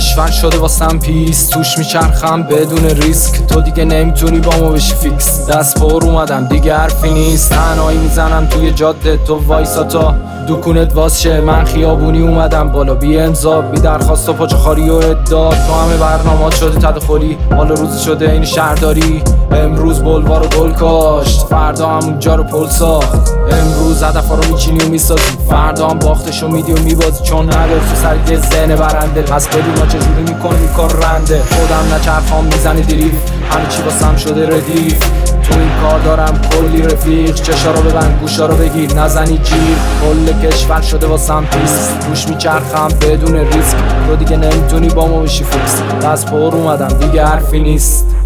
کشور شده واسم پیس، توش میچرخم بدون ریسک. تو دیگه نمیتونی با ما بشی فیکس. دست پر اومدم دیگه حرفی نیست، تنهایی میزنم توی جاده، تو وایسا تا دکونت واسشه. من خیابونی اومدم بالا، بی امضا بی درخواست و پاچه خاری و اداد. تو همه برنامه‌ات شده تدخلی، حالا روزی شده این شهرداری. امروز بلوار رو گل کاشت، فردا همونجا رو پل ساخت. امروز هدفا رو میچینی و میسازی، فردا هم باختشو میدی و میبازی. چون نداری تو سر یه ذهن برنده، پس بدونا چجوری میکنی کار رنده. خودم نچرخام میزنی دریف، همه چی واسم شده ردیف. تو این کار دارم کلی رفیق، چشا رو ببند گوشا رو بگیر نزنی جیر. کل کشور شده واسم پیس، روش میچرخم بدون ریسک. تو دیگه نمیتونی با ما بشی فیکس. دست پر اومدم دیگه حرفی نیست.